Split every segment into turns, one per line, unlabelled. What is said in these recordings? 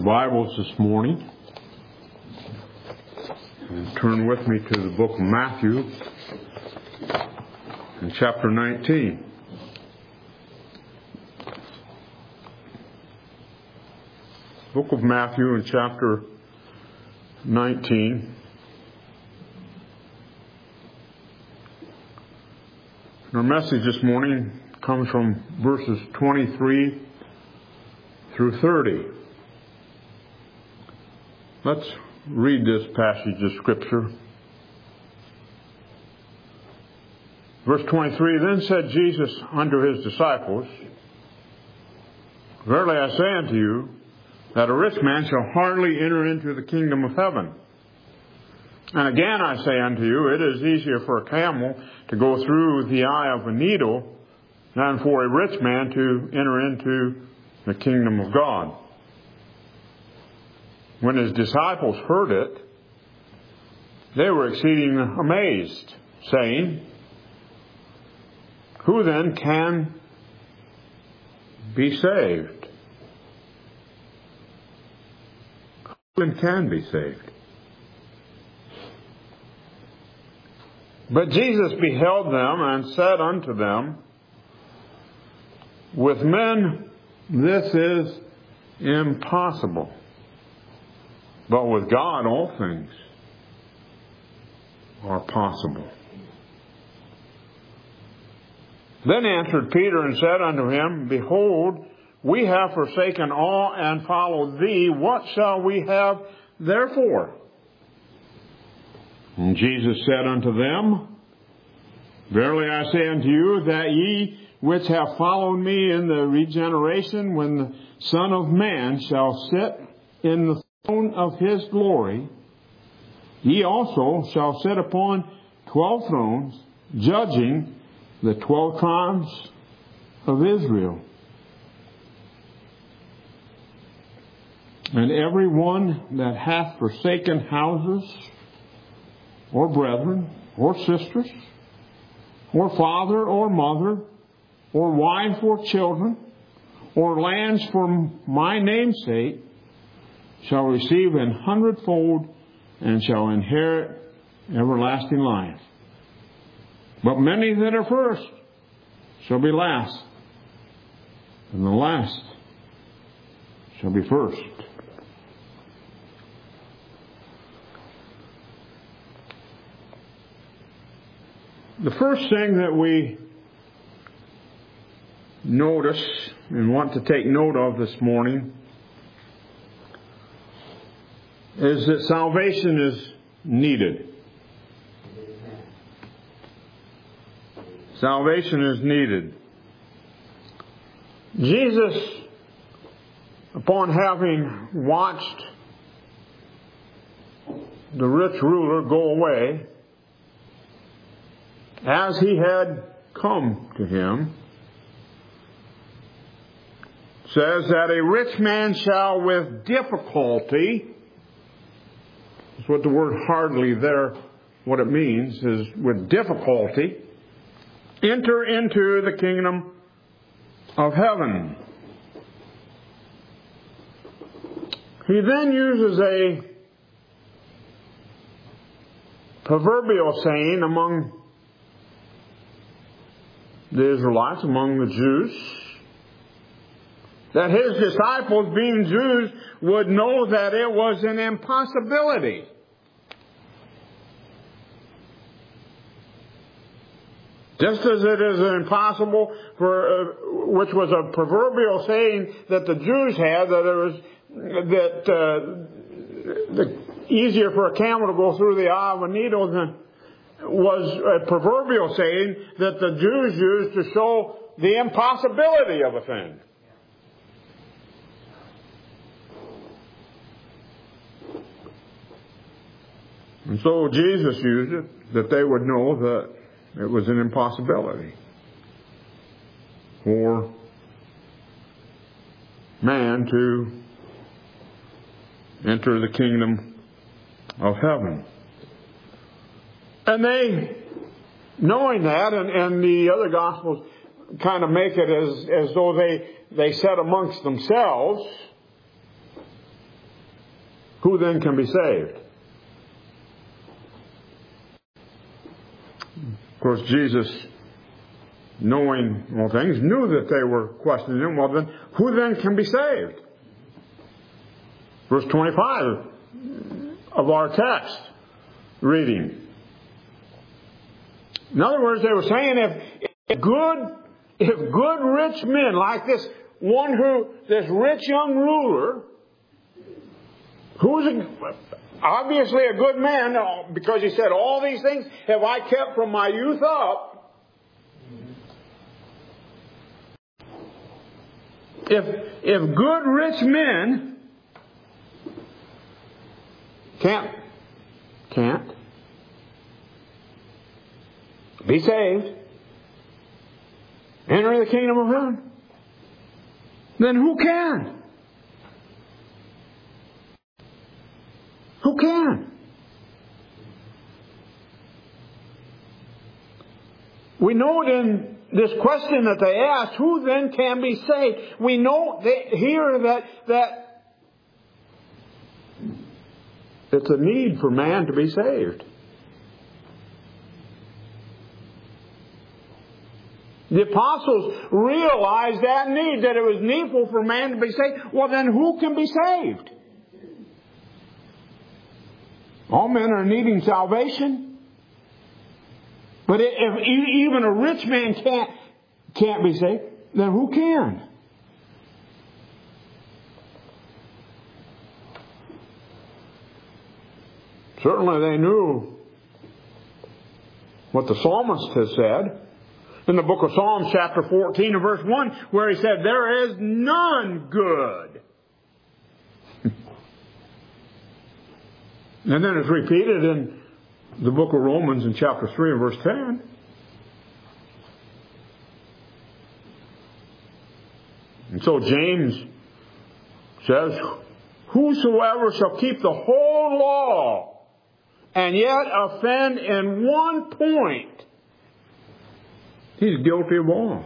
Bibles this morning and turn with me to the book of Matthew in chapter 19. Book of Matthew in chapter 19. Our message this morning comes from verses 23 through 30. Let's read this passage of Scripture. Verse 23, Then said Jesus unto his disciples, Verily I say unto you, that a rich man shall hardly enter into the kingdom of heaven. And again I say unto you, it is easier for a camel to go through the eye of a needle than for a rich man to enter into the kingdom of God. When his disciples heard it, they were exceeding amazed, saying, Who then can be saved? Who then can be saved? But Jesus beheld them and said unto them, With men this is impossible, but with God all things are possible. Then answered Peter and said unto him, Behold, we have forsaken all and followed thee. What shall we have therefore? And Jesus said unto them, Verily I say unto you, that ye which have followed me in the regeneration, when the Son of Man shall sit in the throne of his glory, ye also shall sit upon 12 thrones, judging the 12 tribes of Israel. And every one that hath forsaken houses, or brethren, or sisters, or father, or mother, or wife, or children, or lands for my name's sake, shall receive 100-fold, and shall inherit everlasting life. But many that are first shall be last, and the last shall be first. The first thing that we notice and want to take note of this morning is that salvation is needed. Salvation is needed. Jesus, upon having watched the rich ruler go away, as he had come to him, says that a rich man shall with difficulty, that's what the word hardly there, what it means is with difficulty, enter into the kingdom of heaven. He then uses a proverbial saying among the Israelites, among the Jews, that his disciples, being Jews, would know that it was an impossibility. Just as it is impossible for, which was a proverbial saying that the Jews had, easier for a camel to go through the eye of a needle than was a proverbial saying that the Jews used to show the impossibility of a thing. And so Jesus used it that they would know that it was an impossibility for man to enter the kingdom of heaven. And they, knowing that, and the other Gospels kind of make it as though they said amongst themselves, Who then can be saved? Of course, Jesus, knowing all things, knew that they were questioning him. Well, then, who then can be saved? Verse 25 of our text reading. In other words, they were saying if good rich men like this rich young ruler, who's obviously a good man, because he said, all these things have I kept from my youth up. If good rich men can't be saved, enter the kingdom of heaven, then who can? Who can? We note in this question that they asked, who then can be saved? We know here that it's a need for man to be saved. The apostles realized that need, that it was needful for man to be saved. Well, then who can be saved? All men are needing salvation. But if even a rich man can't be saved, then who can? Certainly they knew what the psalmist has said in the book of Psalms chapter 14 and verse 1, where he said, there is none good. And then it's repeated in the book of Romans in chapter 3 and verse 10. And so James says, whosoever shall keep the whole law and yet offend in one point, he's guilty of all.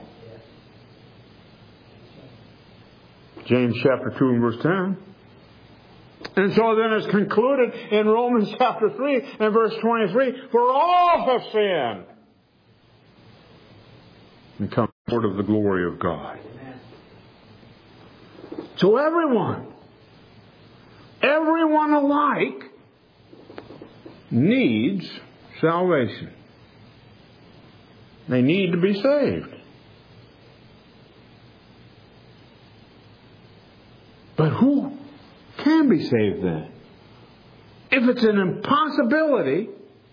James chapter 2 and verse 10. And so then it's concluded in Romans chapter 3 and verse 23, for all have sinned and come short of the glory of God. So everyone alike needs salvation. They need to be saved. But who can be saved then? If it's an impossibility,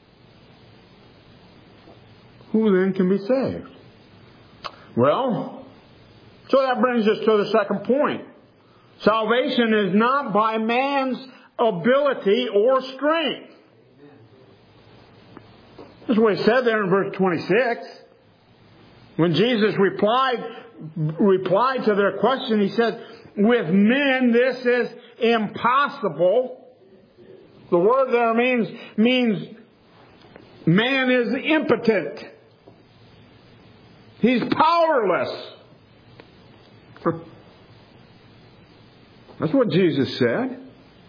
who then can be saved? Well, so that brings us to the second point. Salvation is not by man's ability or strength. That's what he said there in verse 26. When Jesus replied to their question, he said, with men this is impossible. The word there means man is impotent. He's powerless. That's what Jesus said.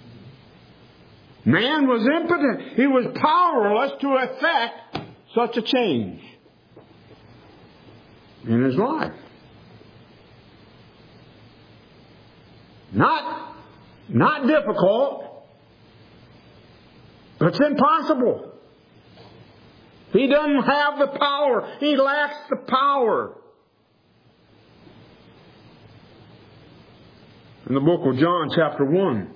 Man was impotent. He was powerless to effect such a change in his life. Not difficult, but it's impossible. He doesn't have the power. He lacks the power. In the book of John, chapter 1,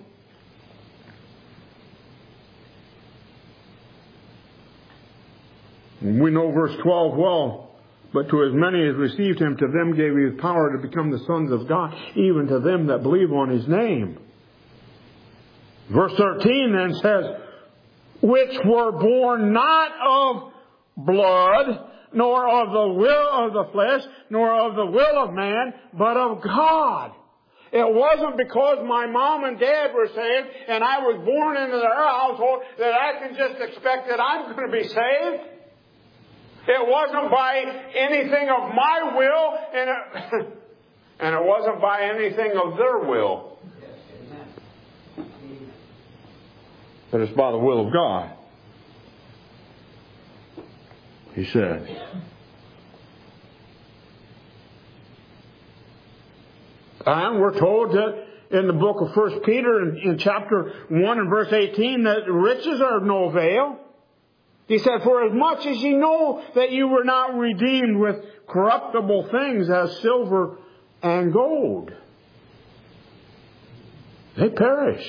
we know verse 12 well. But to as many as received him, to them gave he power to become the sons of God, even to them that believe on his name. Verse 13 then says, which were born not of blood, nor of the will of the flesh, nor of the will of man, but of God. It wasn't because my mom and dad were saved and I was born into their household that I can just expect that I'm going to be saved. It wasn't by anything of my will, and it wasn't by anything of their will. but it's by the will of God. He said. And we're told that in the book of 1 Peter in chapter 1 and verse 18 that riches are of no avail. He said, for as much as ye know that you were not redeemed with corruptible things as silver and gold. They perish.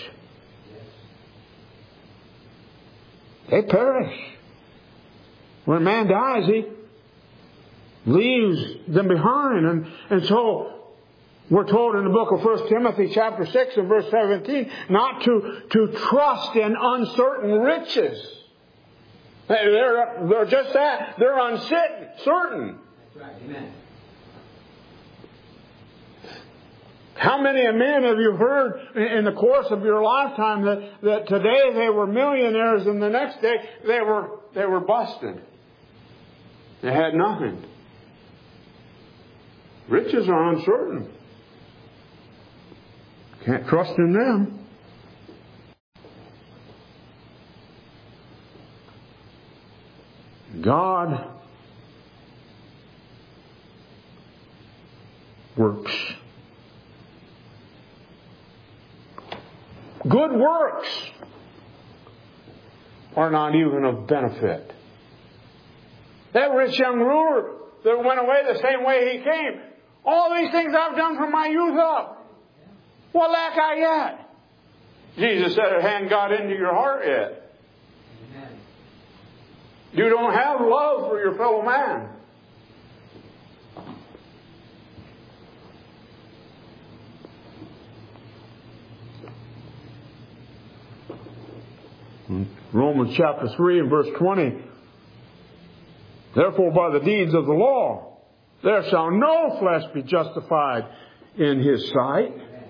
They perish. When a man dies, he leaves them behind. And so we're told in the book of 1 Timothy chapter 6 and verse 17 not to trust in uncertain riches. They're just that. They're uncertain.
That's right. Amen.
How many men have you heard in the course of your lifetime that today they were millionaires and the next day they were busted? They had nothing. Riches are uncertain. Can't trust in them. God works. Good works are not even of benefit. That rich young ruler that went away the same way he came. All these things I've done from my youth up. What lack I yet? Jesus said it hadn't got into your heart yet. You don't have love for your fellow man. Romans chapter 3 and verse 20. Therefore, by the deeds of the law, there shall no flesh be justified in his sight.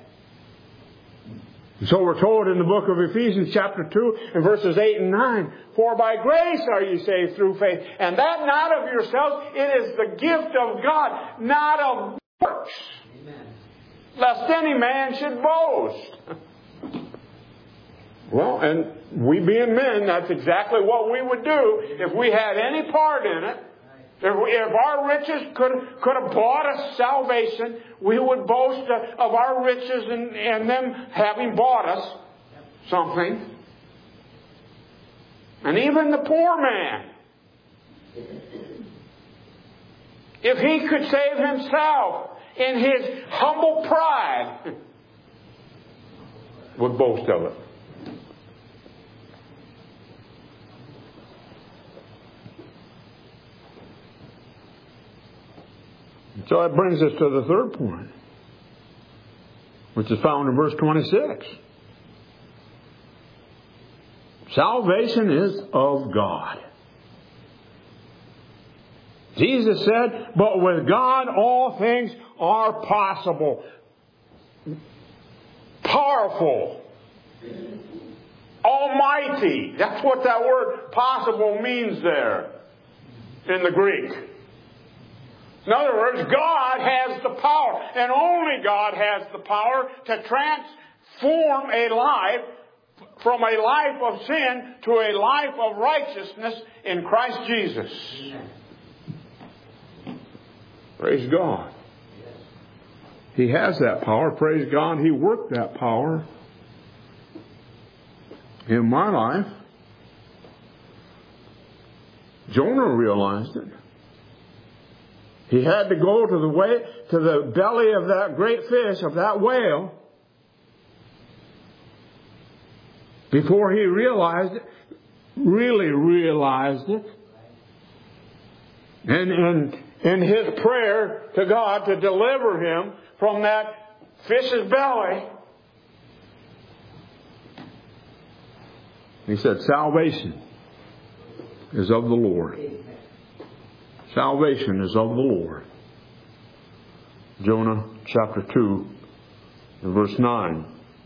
So we're told in the book of Ephesians chapter 2 and verses 8 and 9, for by grace are you saved through faith, and that not of yourselves, it is the gift of God, not of works, amen, lest any man should boast. Well, and we being men, that's exactly what we would do if we had any part in it. If our riches could have bought us salvation, we would boast of our riches and them having bought us something. And even the poor man, if he could save himself in his humble pride, would boast of it. So that brings us to the third point, which is found in verse 26. Salvation is of God. Jesus said, but with God all things are possible. Powerful. Almighty. That's what that word possible means there in the Greek. In other words, God has the power, and only God has the power to transform a life from a life of sin to a life of righteousness in Christ Jesus. Praise God. He has that power. Praise God. He worked that power in my life. Jonah realized it. He had to go to the belly of that great fish, of that whale, before he really realized it. And in his prayer to God to deliver him from that fish's belly, he said, salvation is of the Lord. Salvation is of the Lord. Jonah chapter 2 and verse 9.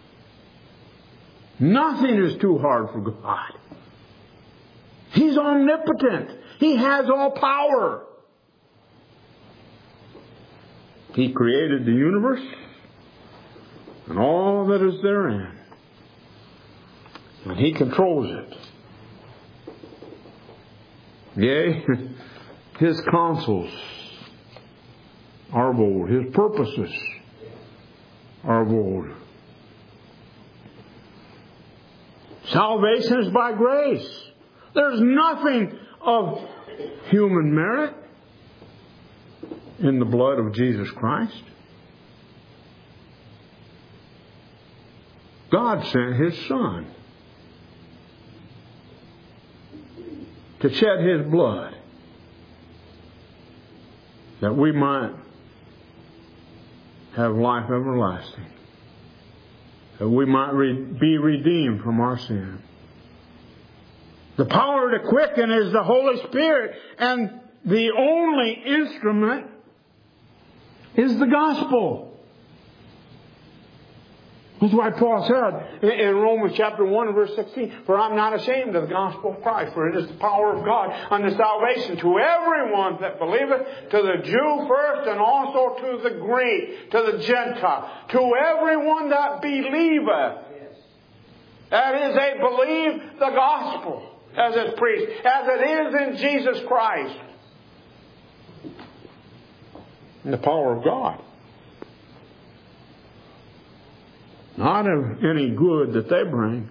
Nothing is too hard for God. He's omnipotent. He has all power. He created the universe and all that is therein. And He controls it. Yea, His counsels are of old. His purposes are of old. Salvation is by grace. There's nothing of human merit in the blood of Jesus Christ. God sent His Son to shed His blood that we might have life everlasting, that we might be redeemed from our sin. The power to quicken is the Holy Spirit, and the only instrument is the gospel. That's why Paul said in Romans chapter 1 and verse 16, "For I'm not ashamed of the gospel of Christ, for it is the power of God unto salvation to everyone that believeth, to the Jew first and also to the Greek, to the Gentile, to everyone that believeth." That is, they believe the gospel as it's preached, as it is in Jesus Christ. And the power of God. Not of any good that they bring.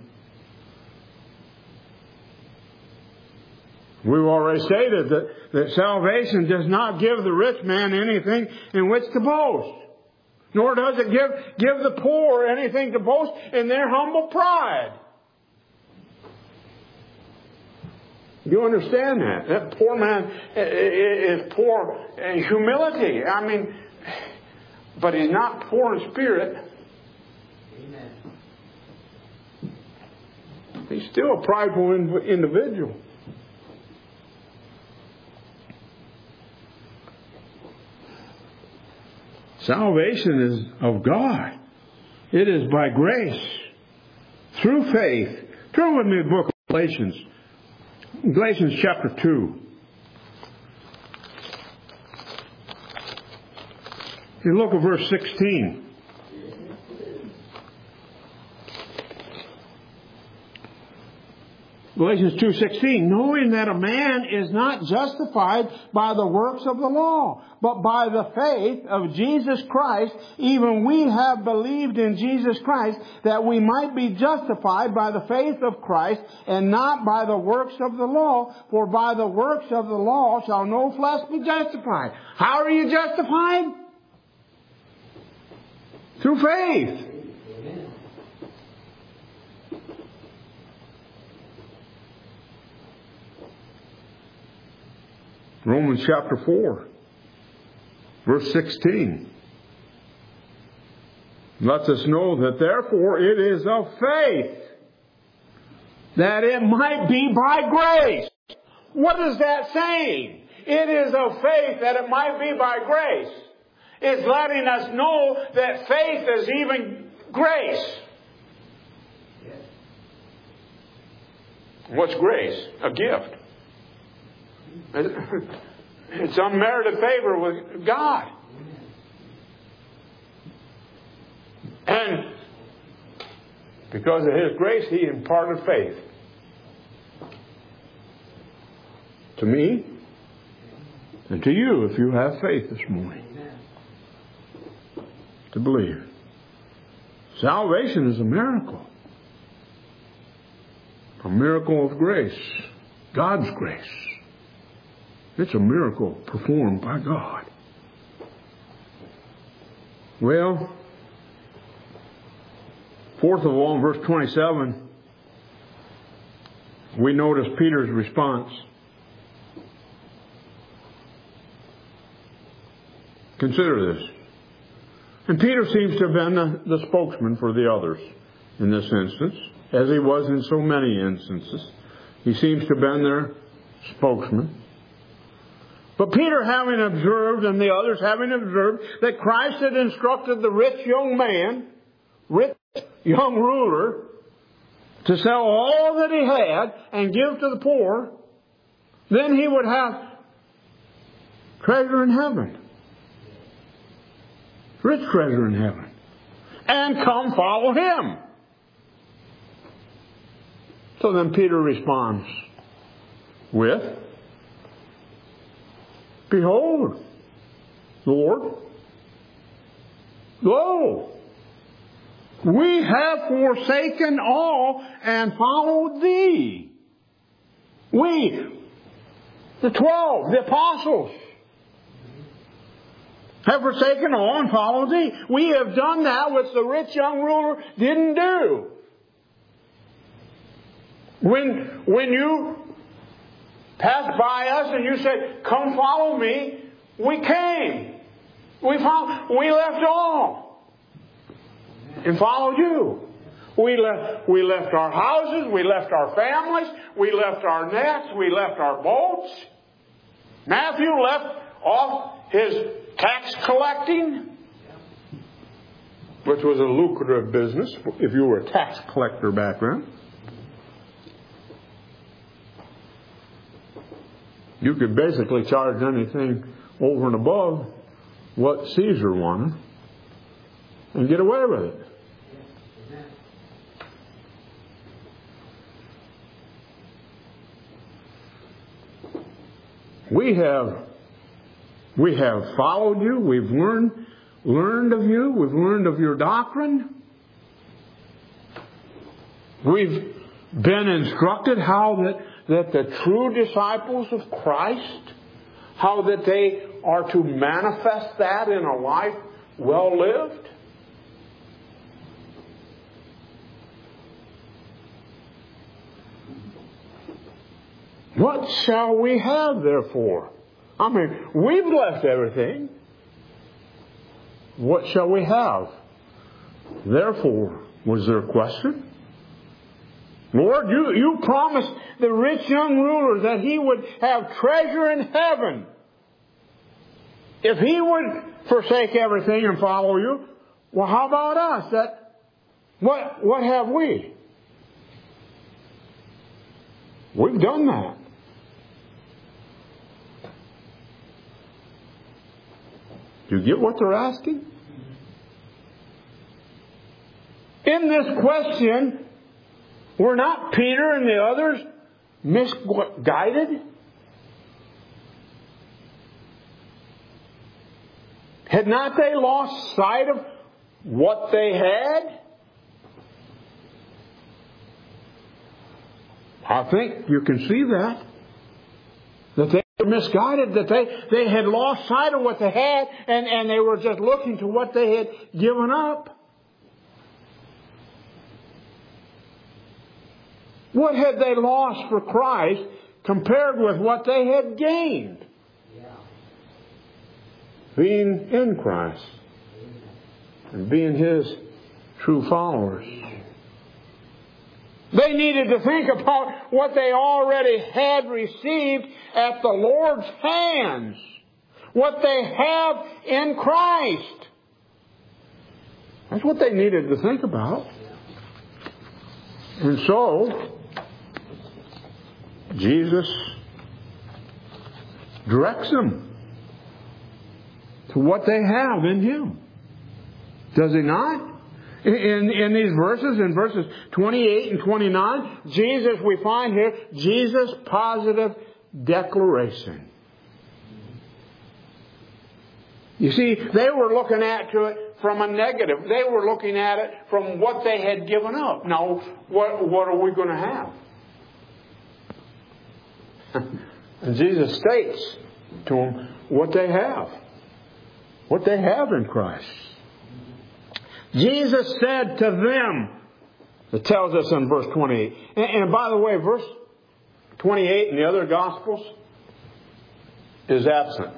We've already stated that salvation does not give the rich man anything in which to boast. Nor does it give the poor anything to boast in their humble pride. You understand that? That poor man is poor in humility. I mean, but he's not poor in spirit. He's still a prideful individual. Salvation is of God. It is by grace, through faith. Turn with me to the book of Galatians. Galatians chapter 2. You look at verse 16. Galatians 2:16, knowing that a man is not justified by the works of the law, but by the faith of Jesus Christ, even we have believed in Jesus Christ, that we might be justified by the faith of Christ, and not by the works of the law, for by the works of the law shall no flesh be justified. How are you justified? Through faith. Romans chapter 4, verse 16. Lets us know that therefore it is of faith, that it might be by grace. What is that saying? It is of faith that it might be by grace. It's letting us know that faith is even grace. What's grace? A gift. It's unmerited favor with God. And because of His grace, He imparted faith to me and to you if you have faith this morning to believe. Salvation is a miracle. A miracle of grace. God's grace. It's a miracle performed by God. Well, fourth of all, in verse 27, we notice Peter's response. Consider this. And Peter seems to have been the spokesman for the others in this instance, as he was in so many instances. He seems to have been their spokesman. But Peter, having observed, and the others having observed, that Christ had instructed the rich young man, rich young ruler, to sell all that he had and give to the poor, then he would have treasure in heaven. Rich treasure in heaven. And come follow him. So then Peter responds with, "Behold, Lord, lo, we have forsaken all and followed Thee." We, the 12, the apostles, have forsaken all and followed Thee. We have done that which the rich young ruler didn't do. When you passed by us and you said, "Come follow me," we came. We left all and followed you. We left our houses, we left our families, we left our nets, we left our boats. Matthew left off his tax collecting, which was a lucrative business if you were a tax collector back then. You could basically charge anything over and above what Caesar wanted and get away with it. We have followed you. We've learned of you. We've learned of your doctrine. We've been instructed how that the true disciples of Christ, how that they are to manifest that in a life well lived. What shall we have, therefore? I mean, we've left everything. What shall we have? Therefore, was there a question? Lord, you promised the rich young ruler that he would have treasure in heaven. If he would forsake everything and follow you, well, how about us? What have we? We've done that. Do you get what they're asking? In this question, were not Peter and the others misguided? Had not they lost sight of what they had? I think you can see that they were misguided, that they had lost sight of what they had, and they were just looking to what they had given up. What had they lost for Christ compared with what they had gained? Being in Christ and being His true followers. They needed to think about what they already had received at the Lord's hands. What they have in Christ. That's what they needed to think about. And so, Jesus directs them to what they have in Him. Does He not? In these verses, in verses 28 and 29, we find here Jesus' positive declaration. You see, they were looking at it from a negative. They were looking at it from what they had given up. Now, what are we going to have? And Jesus states to them what they have. What they have in Christ. Jesus said to them, it tells us in verse 28. And by the way, verse 28 in the other Gospels is absent.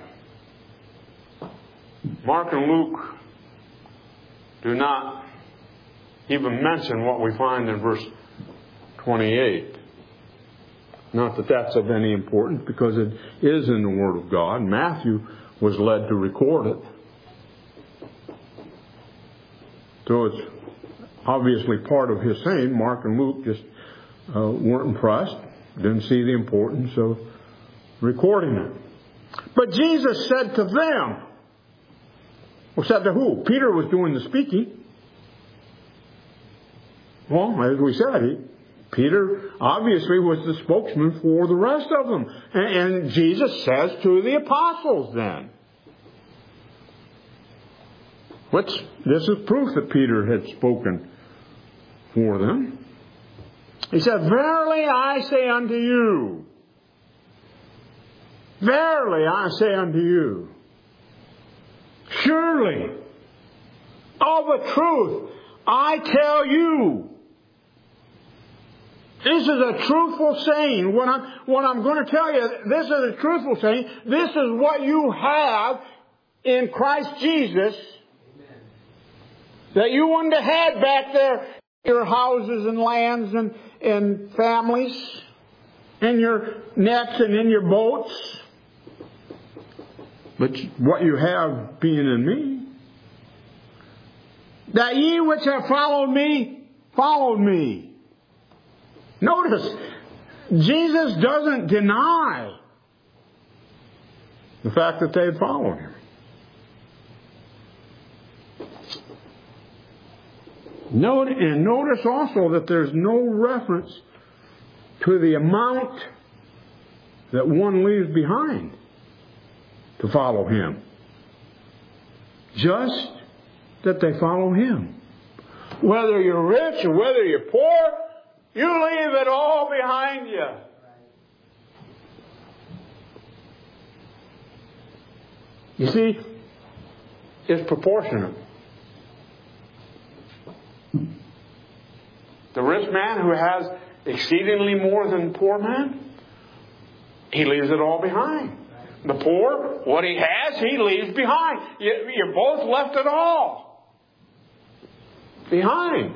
Mark and Luke do not even mention what we find in verse 28. Not that that's of any importance, because it is in the Word of God. Matthew was led to record it. So it's obviously part of his saying. Mark and Luke just weren't impressed. Didn't see the importance of recording it. But Jesus said to them, well, said to who? Peter was doing the speaking. Well, as we said, Peter obviously was the spokesman for the rest of them. And Jesus says to the apostles then, this is proof that Peter had spoken for them. He said, verily I say unto you, verily I say unto you, surely of a truth I tell you. This is a truthful saying. What I'm going to tell you, this is a truthful saying. This is what you have in Christ Jesus. Amen. That you wouldn't have had back there, your houses and lands and families, in your nets and in your boats. But what you have being in me. That ye which have followed me, followed me. Notice, Jesus doesn't deny the fact that they had followed Him. Notice also that there's no reference to the amount that one leaves behind to follow Him. Just that they follow Him. Whether you're rich or whether you're poor, you leave it all behind you. You see, it's proportionate. The rich man who has exceedingly more than the poor man, he leaves it all behind. The poor, what he has, he leaves behind. You're both left it all behind.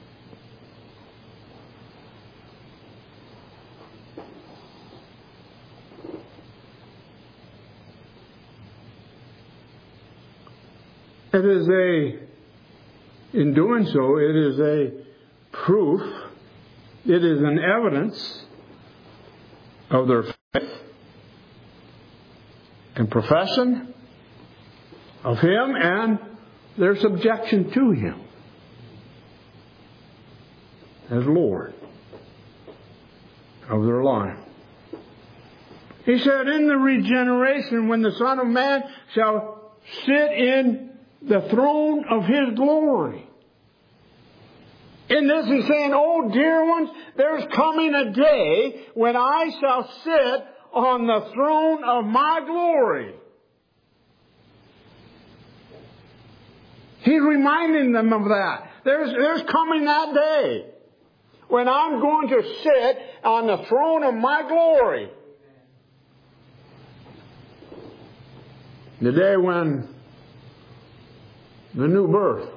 In doing so, it is a proof, it is an evidence of their faith and profession of Him and their subjection to Him as Lord of their life. He said, in the regeneration, when the Son of Man shall sit in the throne of His glory. In this He's saying, oh dear ones, there's coming a day when I shall sit on the throne of my glory. He's reminding them of that. There's coming that day when I'm going to sit on the throne of my glory. The day when the new birth,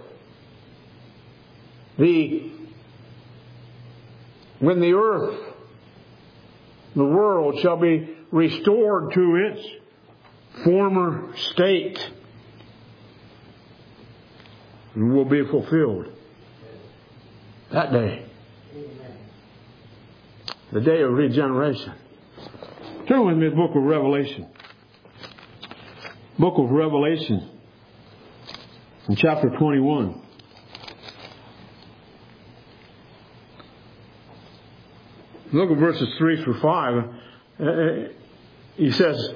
when the earth, the world shall be restored to its former state and will be fulfilled. That day. The day of regeneration. Turn with me to the book of Revelation. Book of Revelation. In chapter 21. Look at verses 3 through 5. He says,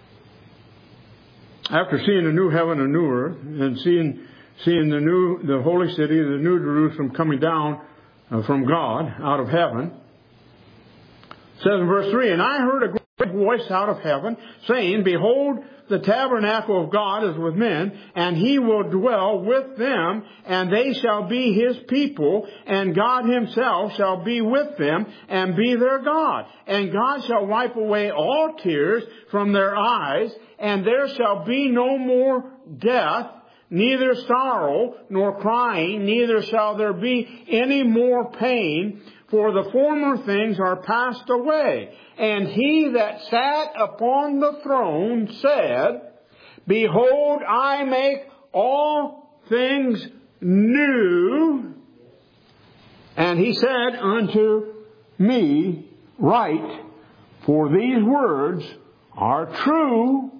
after seeing a new heaven and new earth, and seeing the holy city, the new Jerusalem coming down from God out of heaven, it says in verse 3, and I heard a great voice out of heaven, saying, behold, the tabernacle of God is with men, and He will dwell with them, and they shall be His people, and God Himself shall be with them, and be their God. And God shall wipe away all tears from their eyes, and there shall be no more death, neither sorrow nor crying, neither shall there be any more pain, for the former things are passed away. And He that sat upon the throne said, behold, I make all things new. And He said unto me, write, for these words are true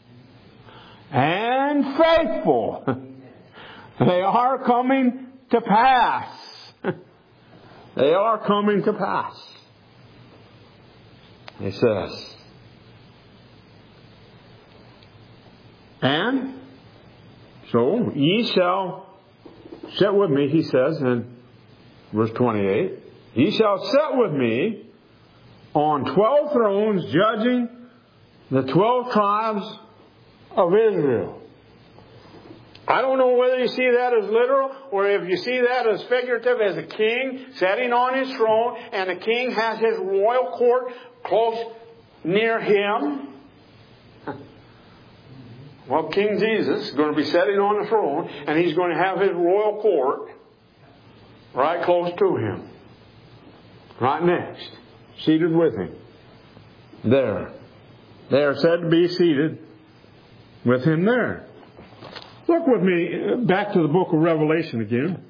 and faithful. They are coming to pass. They are coming to pass. He says. And so ye shall sit with me, he says in verse 28. Ye shall sit with me on 12 thrones, judging the 12 tribes of Israel. I don't know whether you see that as literal or if you see that as figurative, as a king sitting on his throne and the king has his royal court close near him. Well, King Jesus is going to be sitting on the throne and He's going to have His royal court right close to Him. Right next. Seated with Him. There. They are said to be seated with Him there. Look with me back to the book of Revelation again.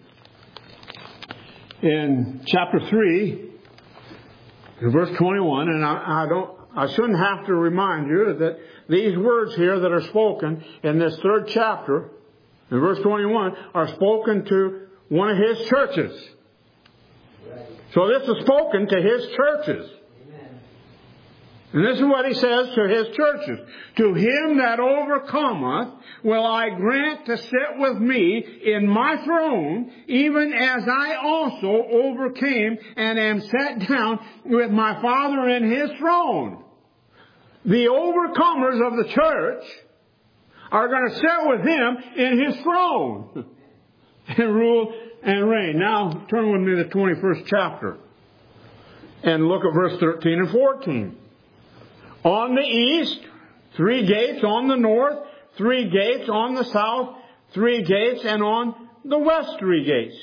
In chapter 3, in verse 21, and I shouldn't have to remind you that these words here that are spoken in this third chapter, in verse 21, are spoken to one of His churches. So this is spoken to His churches. And this is what He says to His churches. To him that overcometh will I grant to sit with me in my throne, even as I also overcame and am set down with my Father in His throne. The overcomers of the church are going to sit with Him in His throne and rule and reign. Now turn with me to the 21st chapter and look at verse 13 and 14. On the east, 3 gates. On the north, 3 gates. On the south, 3 gates. And on the west, 3 gates.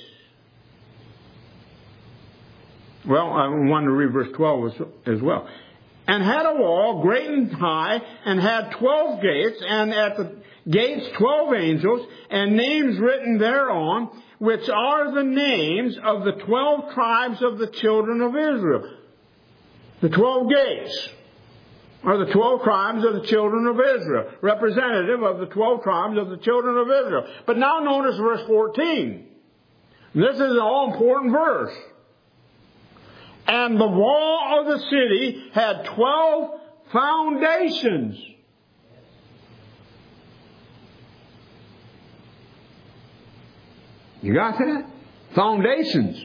Well, I wanted to read verse 12 as well. And had a wall great and high, and had 12 gates, and at the gates 12 angels, and names written thereon, which are the names of the 12 tribes of the children of Israel. The 12 gates are the 12 tribes of the children of Israel, representative of the 12 tribes of the children of Israel. But now notice verse 14. This is an all-important verse. And the wall of the city had 12 foundations. You got that? Foundations.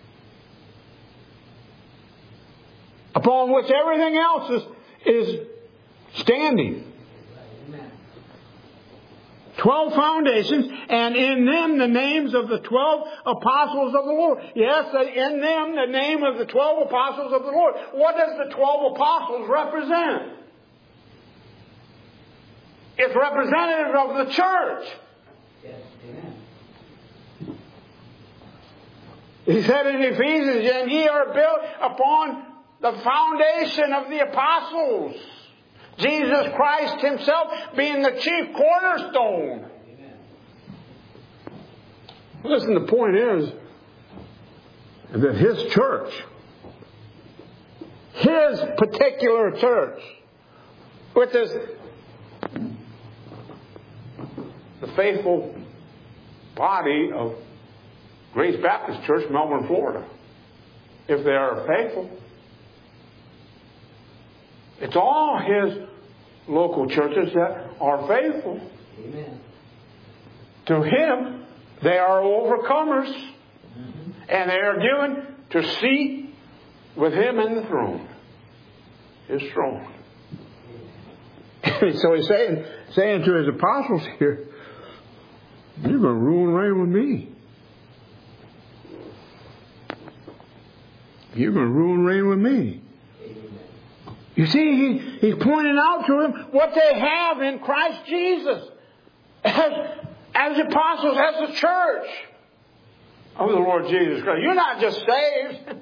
Upon which everything else is standing. 12 foundations, and in them the names of the 12 apostles of the Lord. Yes, in them the name of the 12 apostles of the Lord. What does the 12 apostles represent? It's representative of the church.
Yes, amen.
He said in Ephesians, and ye are built upon the foundation of the apostles. Jesus Christ Himself being the chief cornerstone. Amen. Listen, the point is that His church, His particular church, which is the faithful body of Grace Baptist Church, Melbourne, Florida, if they are faithful, it's all His local churches that are faithful.
Amen.
To Him, they are overcomers. Mm-hmm. And they are given to seat with Him in the throne. His throne. So He's saying to His apostles here, you're going to rule and reign with me. You're going to rule and reign with me. You see, He's pointing out to them what they have in Christ Jesus as apostles, as the church of the Lord Jesus Christ. You're not just saved,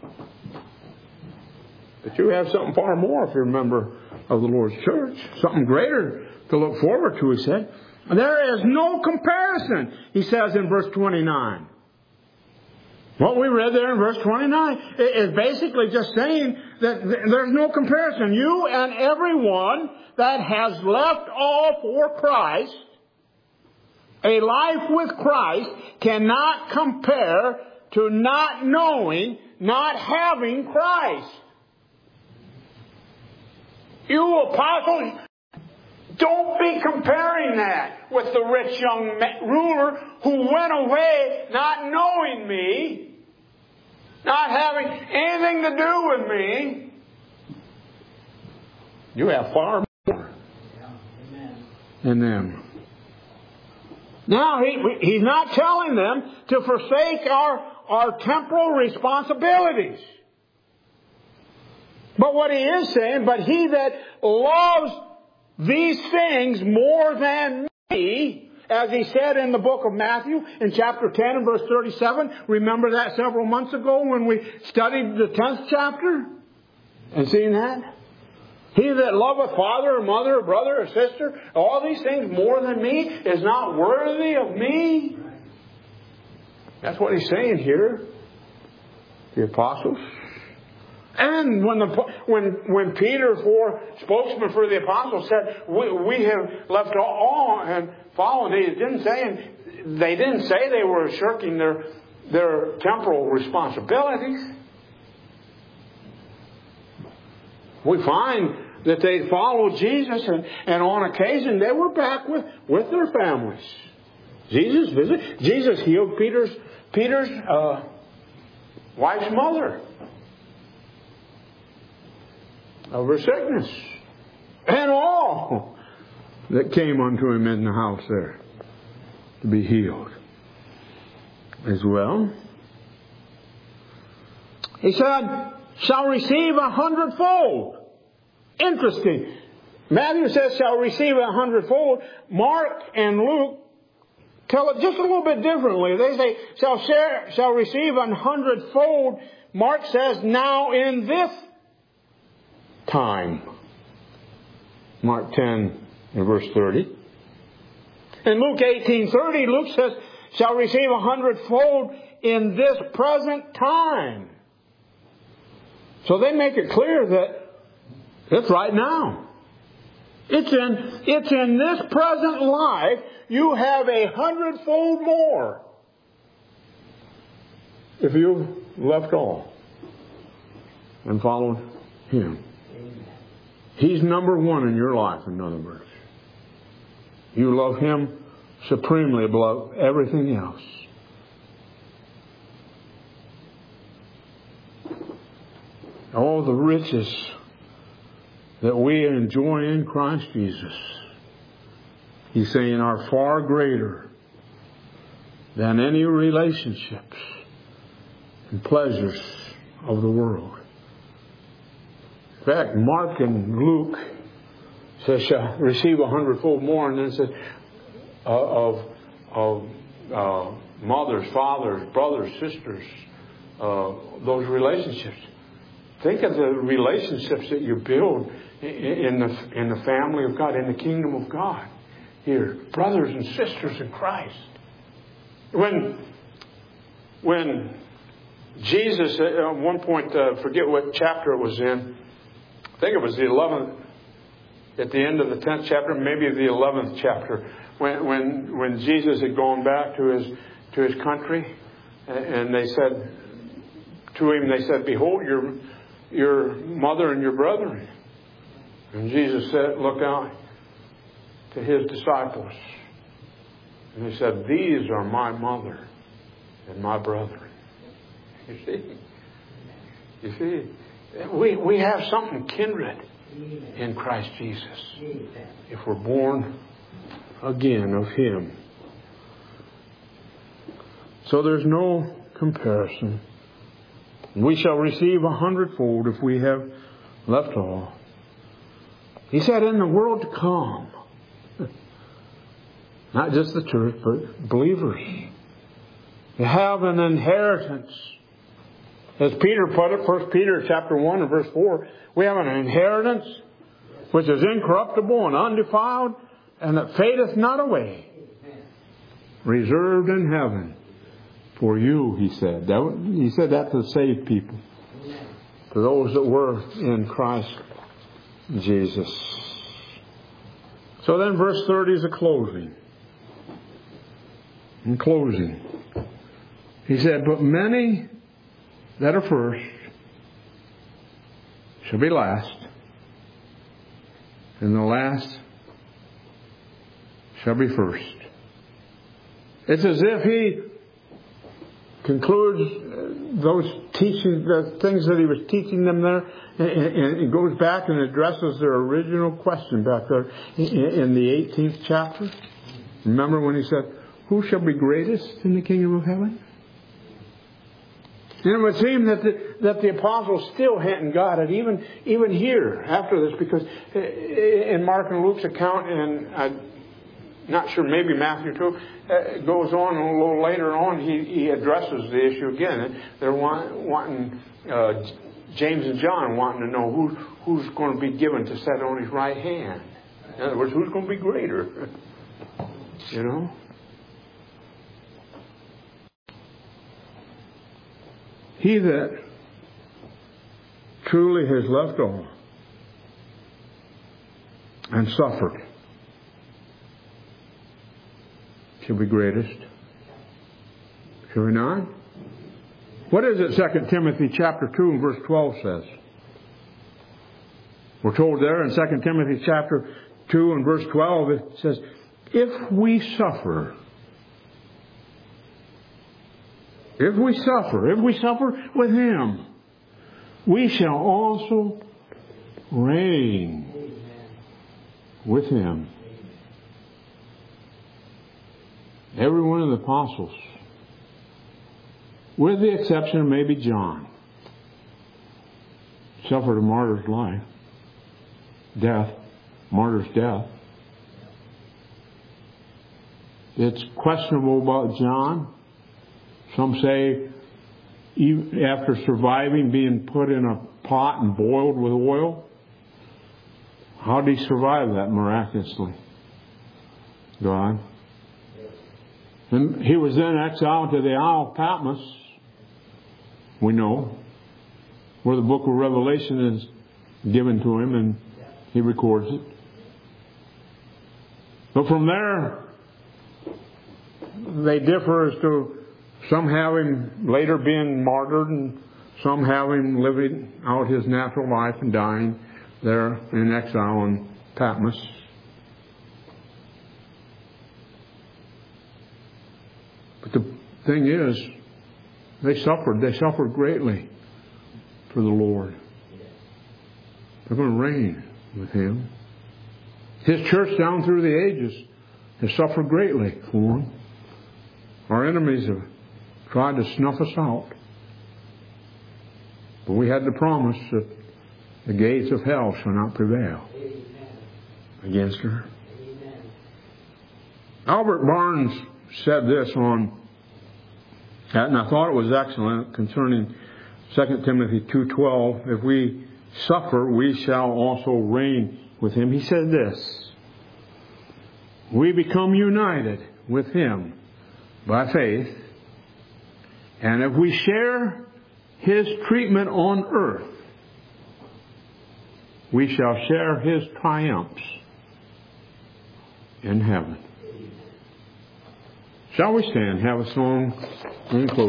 but you have something far more if you're a member of the Lord's church. Something greater to look forward to, He said. And there is no comparison, He says in verse 29. What we read there in verse 29 is basically just saying that there's no comparison. You and everyone that has left all for Christ, a life with Christ, cannot compare
to not knowing, not having Christ. You apostles, don't be comparing that with the rich young ruler who went away not knowing me, not having anything to do with me. You have far more than them. Now, he's not telling them to forsake our temporal responsibilities. But what he is saying, but he that loves these things more than me, as he said in the book of Matthew in chapter 10 and verse 37. Remember that several months ago when we studied the 10th chapter? And seen that? He that loveth father or mother or brother or sister, all these things more than me, is not worthy of me. That's what he's saying here. The apostles. And when Peter, spokesman for the apostles, said, we have left all and followed, they didn't say they were shirking their temporal responsibilities. We find that they followed Jesus, and on occasion they were back with their families. Jesus healed Peter's wife's mother of her sickness, and all that came unto him in the house there to be healed as well. He said, shall receive 100-fold. Interesting. Matthew says shall receive 100-fold. Mark and Luke tell it just a little bit differently. They say shall receive 100-fold. Mark says now in this time. Mark 10 and verse 30. In Luke 18:30, Luke says shall receive 100-fold in this present time. So they make it clear that it's right now. It's in this present life you have 100-fold more if you've left all and followed Him. He's number one in your life, in other words. You love Him supremely above everything else. All the riches that we enjoy in Christ Jesus, He's saying, are far greater than any relationships and pleasures of the world. In fact, Mark and Luke says shall receive 100-fold more, and then it says of mothers, fathers, brothers, sisters, those relationships. Think of the relationships that you build in the family of God, in the kingdom of God. Here, brothers and sisters in Christ. When Jesus, at one point, forget what chapter it was in, I think it was the 11th, at the end of the 10th chapter, maybe the 11th chapter, when Jesus had gone back to his country, and they said to him, they said, behold, your mother and your brethren. And Jesus looked out to His disciples, and He said, these are my mother and my brethren. You see, we have something kindred in Christ Jesus if we're born again of Him. So there's no comparison. We shall receive 100-fold if we have left all. He said in the world to come, not just the church, but believers, to have an inheritance. As Peter put it, 1 Peter chapter 1 and verse 4, we have an inheritance which is incorruptible and undefiled, and that fadeth not away, reserved in heaven for you, He said. He said that to the saved people, to those that were in Christ Jesus. So then verse 30 is a closing. In closing,
He said, but many that are first shall be last, and the last shall be first. It's as if he concludes those teaching, the things that he was teaching them there, and it goes back and addresses their original question back there in the 18th chapter. Remember when he said, who shall be greatest in the kingdom of heaven? And it would seem that the apostles still hadn't got it, even here after this, because in Mark and Luke's account, and I'm not sure, maybe Matthew too, goes on a little later on, he addresses the issue again. They're wanting James and John wanting to know who's going to be given to sit on his right hand. In other words, who's going to be greater? You know? He that truly has left all and suffered shall be greatest. Shall we not? What is it 2 Timothy chapter 2 and verse 12 says? We're told there in 2 Timothy chapter 2 and verse 12, it says, if we suffer with Him, we shall also reign with Him. Every one of the apostles, with the exception of maybe John, suffered a martyr's life. Martyr's death. It's questionable about John. Some say even after surviving being put in a pot and boiled with oil, how did he survive that miraculously? God. And he was then exiled to the Isle of Patmos, we know, where the book of Revelation is given to him and he records it. But from there, they differ as to some have him later being martyred and some have him living out his natural life and dying there in exile in Patmos. But the thing is, they suffered greatly for the Lord. They're going to reign with Him. His church down through the ages has suffered greatly for Him. Our enemies have tried to snuff us out. But we had the promise that the gates of hell shall not prevail against her. Albert Barnes said this on that, and I thought it was excellent, concerning 2 Timothy 2:12. If we suffer, we shall also reign with Him. He said this: we become united with Him by faith, and if we share His treatment on earth, we shall share His triumphs in heaven. Shall we stand, have a song, and close?